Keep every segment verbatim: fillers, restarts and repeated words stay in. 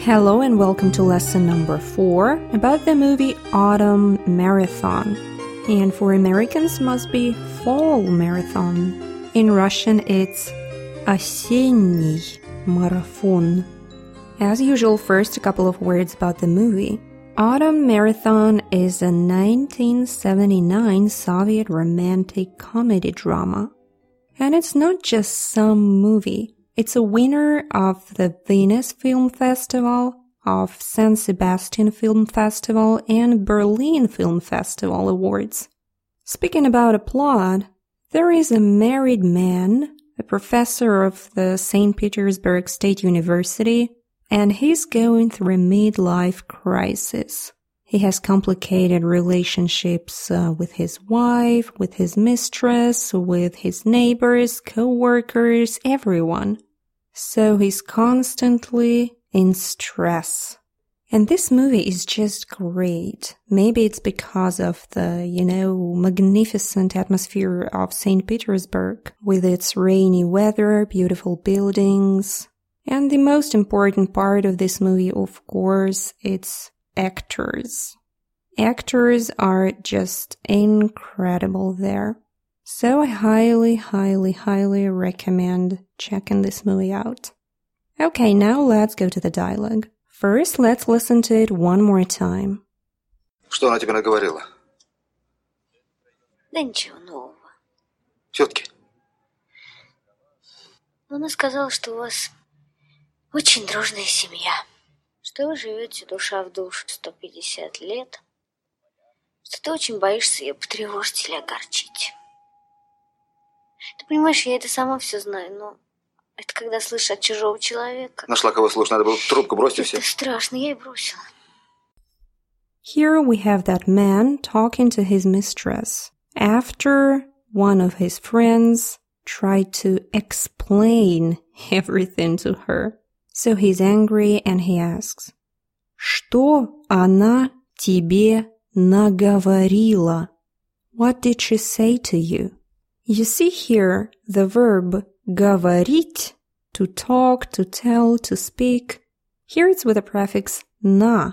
Hello and welcome to lesson number four about the movie Autumn Marathon. And for Americans must be Fall Marathon. In Russian it's Осенний марафон. As usual, first a couple of words about the movie. Autumn Marathon is a nineteen seventy-nine Soviet romantic comedy drama. And it's not just some movie. It's a winner of the Venice Film Festival, of San Sebastian Film Festival, and Berlin Film Festival awards. Speaking about a plot, there is a married man, a professor of the Saint Petersburg State University, and he's going through a midlife crisis. He has complicated relationships uh, with his wife, with his mistress, with his neighbors, co-workers, everyone. So he's constantly in stress. And this movie is just great. Maybe it's because of the, you know, magnificent atmosphere of Saint Petersburg with its rainy weather, beautiful buildings. And the most important part of this movie, of course, it's actors. Actors are just incredible there. So I highly, highly, highly recommend checking this movie out. Okay, now let's go to the dialogue. First, let's listen to it one more time. Что она тебе наговорила? Да ничего нового. Все-таки. Она сказала, что у вас очень дружная семья, что вы живете душа в душу сто пятьдесят лет, что ты очень боишься ее потревожить или огорчить. Ты понимаешь, я это сама все знаю, но это когда слышишь от чужого человека. Нашла кого слушать, надо было трубку бросить и все. Это страшно, я и бросила. Here we have that man talking to his mistress after one of his friends tried to explain everything to her. So he's angry and he asks, Что она тебе наговорила? What did she say to you? You see here the verb говорить, to talk, to tell, to speak. Here it's with the prefix на,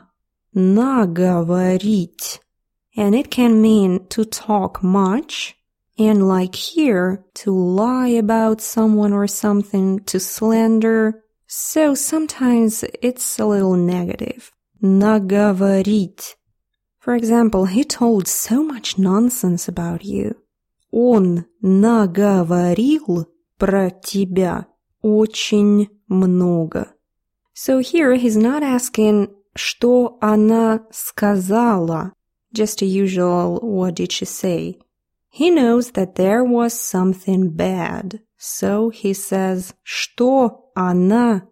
наговорить. And it can mean to talk much, and like here, to lie about someone or something, to slander. So sometimes it's a little negative. Наговорить. For example, he told so much nonsense about you. Он наговорил про тебя очень много. So here he's not asking, что она сказала, just a usual, what did she say? He knows that there was something bad, so he says, что она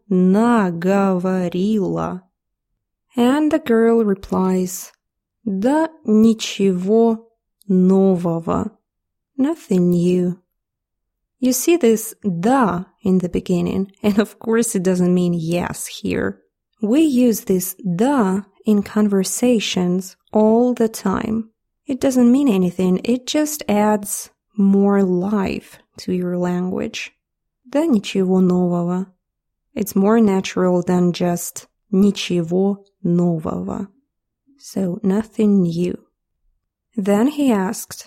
наговорила. And the girl replies, да ничего нового. Nothing new. You see this da in the beginning, and of course it doesn't mean yes here. We use this da in conversations all the time. It doesn't mean anything, it just adds more life to your language. Да ничего нового. It's more natural than just ничего нового. So nothing new. Then he asked,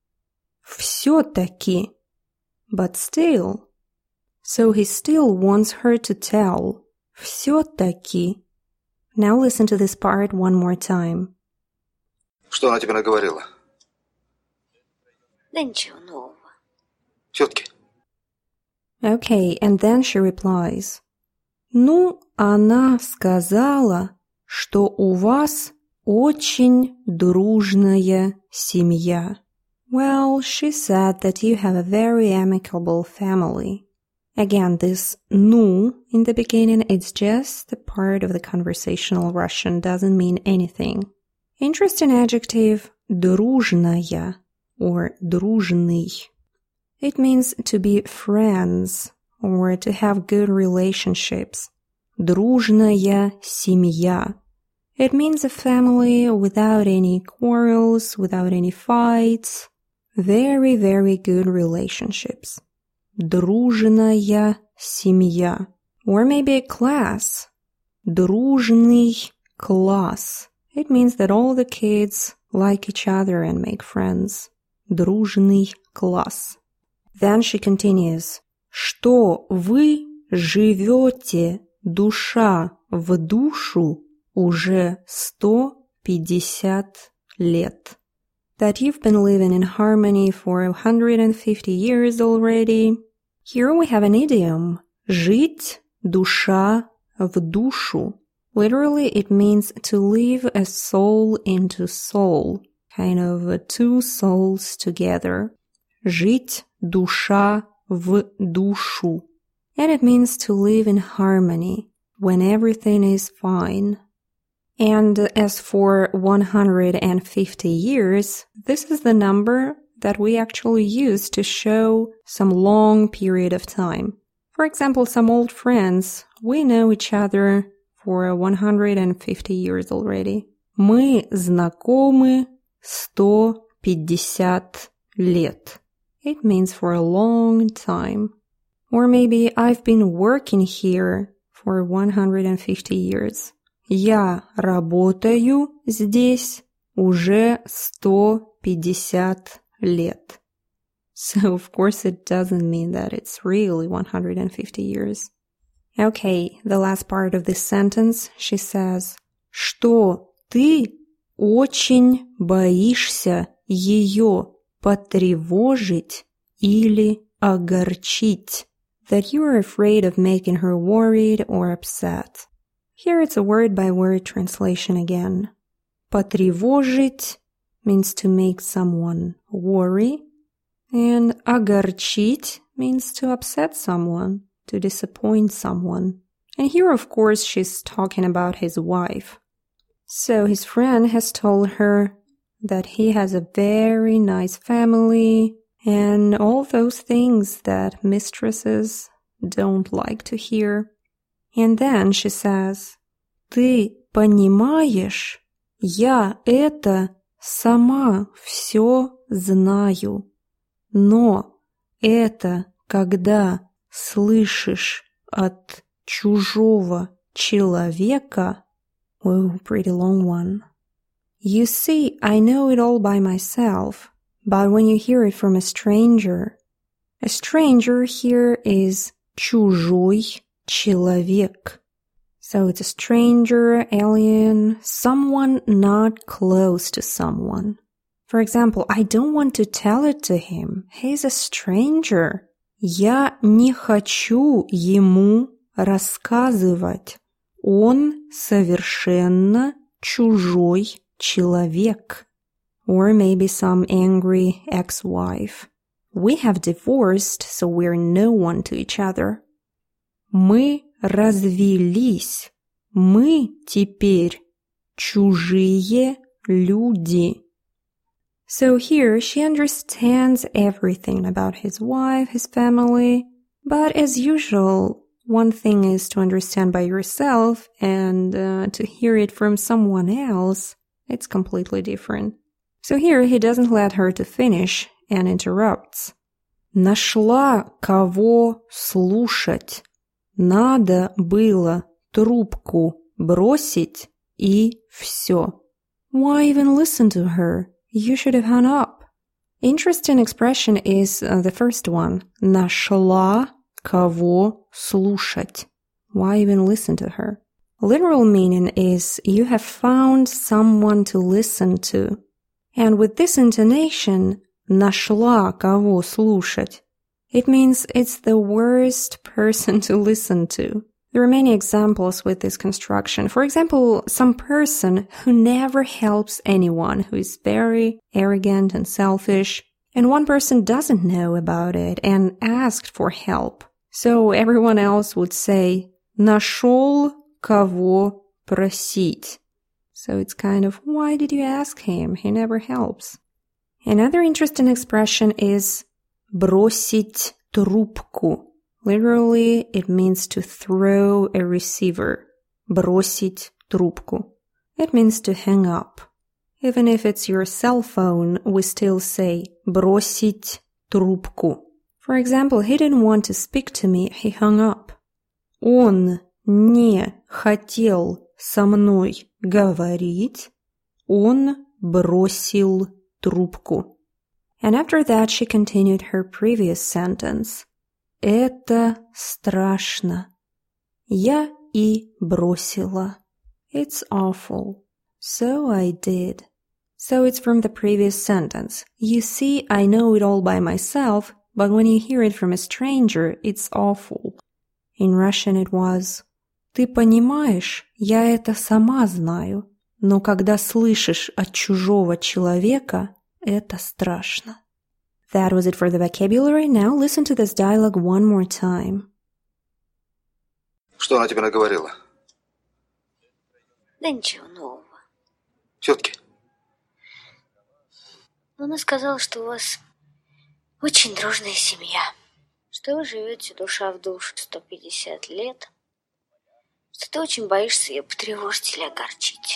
Всё-таки. But still. So he still wants her to tell. Всё-таки. Now listen to this part one more time. Что она тебе наговорила? Да ничего нового. Все-таки. Okay, and then she replies. Ну, она сказала, что у вас очень дружная семья. Well, she said that you have a very amicable family. Again, this nu in the beginning, it's just a part of the conversational Russian, doesn't mean anything. Interesting adjective, дружная, or дружный. It means to be friends, or to have good relationships. Дружная семья. It means a family without any quarrels, without any fights. Very, very good relationships. Дружная семья. Or maybe a class. дружный класс. It means that all the kids like each other and make friends. Дружный класс. Then she continues. Что вы живете душа в душу уже сто пятьдесят лет. That you've been living in harmony for one hundred fifty years already. Here we have an idiom. Жить душа в душу. Literally, it means to live a soul into soul. Kind of two souls together. Жить душа в душу. And it means to live in harmony when everything is fine. And as for one hundred fifty years, this is the number that we actually use to show some long period of time. For example, some old friends, we know each other for one hundred fifty years already. Мы знакомы сто пятьдесят лет. It means for a long time. Or maybe I've been working here for one hundred fifty years. Я работаю здесь уже сто пятьдесят лет. So, of course, it doesn't mean that it's really one hundred fifty years. Okay, the last part of this sentence, she says, что ты очень боишься ее потревожить или огорчить. That you are afraid of making her worried or upset. Here it's a word-by-word translation again. Потревожить means to make someone worry, and огорчить means to upset someone, to disappoint someone. And here, of course, she's talking about his wife. So his friend has told her that he has a very nice family and all those things that mistresses don't like to hear. And then she says, «Ты понимаешь, я это сама все знаю, но это когда слышишь от чужого человека». Oh, pretty long one. You see, I know it all by myself, but when you hear it from a stranger, a stranger here is чужой человек. So it's a stranger, alien, someone not close to someone. For example, I don't want to tell it to him. He's a stranger. Я не хочу ему рассказывать. Он совершенно чужой человек. Or maybe some angry ex-wife. We have divorced, so we're no one to each other. Мы развелись. Мы теперь чужие люди. So here she understands everything about his wife, his family, but as usual, one thing is to understand by yourself, and uh, to hear it from someone else, it's completely different. So here he doesn't let her to finish and interrupts. Нашла кого слушать. Надо было трубку бросить и все. Why even listen to her? You should have hung up. Interesting expression is uh, the first one. Нашла кого слушать. Why even listen to her? Literal meaning is you have found someone to listen to. And with this intonation, нашла кого слушать, it means it's the worst person to listen to. There are many examples with this construction. For example, some person who never helps anyone, who is very arrogant and selfish, and one person doesn't know about it and asked for help. So everyone else would say, нашел кого просить. So it's kind of, why did you ask him? He never helps. Another interesting expression is бросить трубку. Literally, it means to throw a receiver. Бросить трубку. It means to hang up. Even if it's your cell phone, we still say бросить трубку. For example, he didn't want to speak to me, he hung up. Он не хотел со мной говорить, он бросил трубку. And after that she continued her previous sentence. Это страшно. Я и бросила. It's awful. So I did. So it's from the previous sentence. You see, I know it all by myself, but when you hear it from a stranger, it's awful. In Russian it was: Ты понимаешь, я это сама знаю, но когда слышишь от чужого человека, это страшно. That was it for the vocabulary. Now listen to this dialogue one more time. Что она тебе наговорила? Да ничего нового. Тетки. Она сказала, что у вас очень дружная семья, что вы живете душа в душу сто пятьдесят лет, что ты очень боишься ее потревожить или огорчить.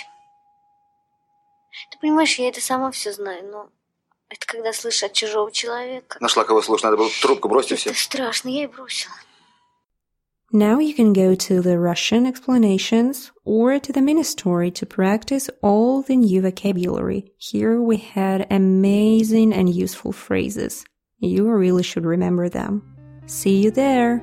Ты понимаешь, я это сама все знаю, но это когда слышишь от чужого человека. Нашла кого слушать, надо было трубку бросить и все. Это страшно, я и бросила. Now you can go to the Russian explanations or to the mini story to practice all the new vocabulary. Here we had amazing and useful phrases. You really should remember them. See you there!